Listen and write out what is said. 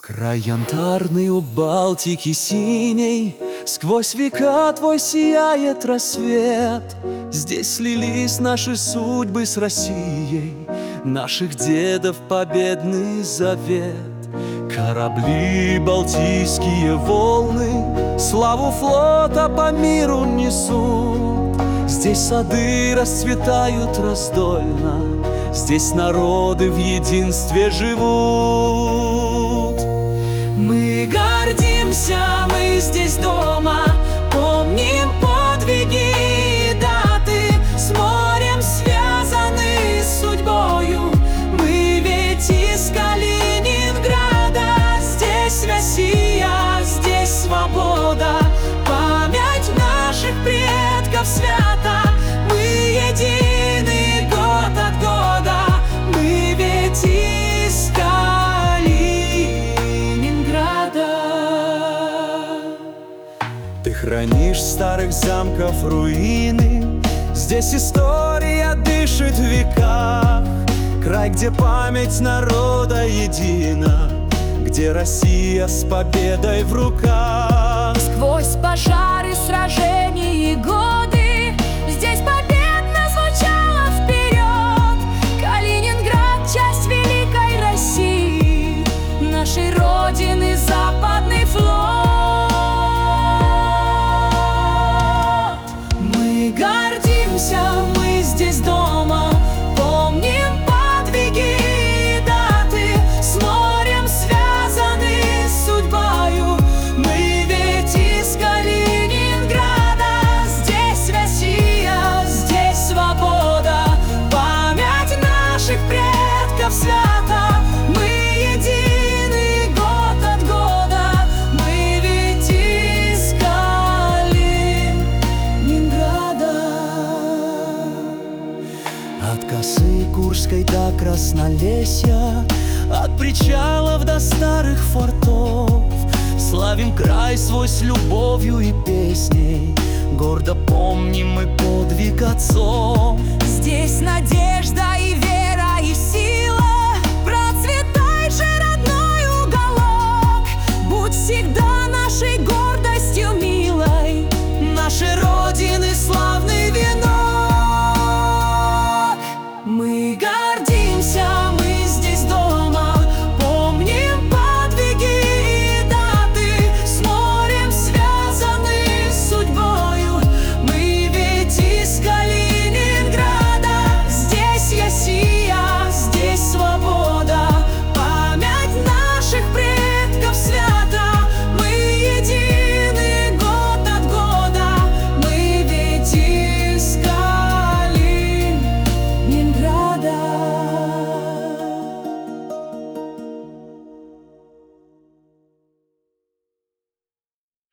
Край янтарный у Балтики синей, сквозь века твой сияет рассвет. Здесь слились наши судьбы с Россией, наших дедов победный завет. Корабли, балтийские волны, славу флота по миру несут. Здесь сады расцветают раздольно, здесь народы в единстве живут. Мы гордимся, мы здесь дома, помним подвиги и даты, с морем связаны с судьбою. Мы ведь из Калининграда, здесь Россия, здесь свобода, память наших предков свята. Мы едины год от года, мы ведь из Калининграда. Ты хранишь старых замков руины, здесь история дышит в веках. Край, где память народа едина, где Россия с победой в руках. Сквозь пожары, сражений и годы здесь победно звучало вперед. Калининград — часть великой России, нашей родины западный флот. Мы гордимся, мы здесь дома, помним подвиги и даты, с морем связаны с судьбою. Мы ведь из Калининграда, здесь Россия, здесь свобода, память наших предков свята. Мы едины год от года, мы ведь из Калининграда. От косы Курской до Краснолесья, от причалов до старых фортов, славим край свой с любовью и песней, гордо помним мы подвиг отцов. Здесь надежда и вера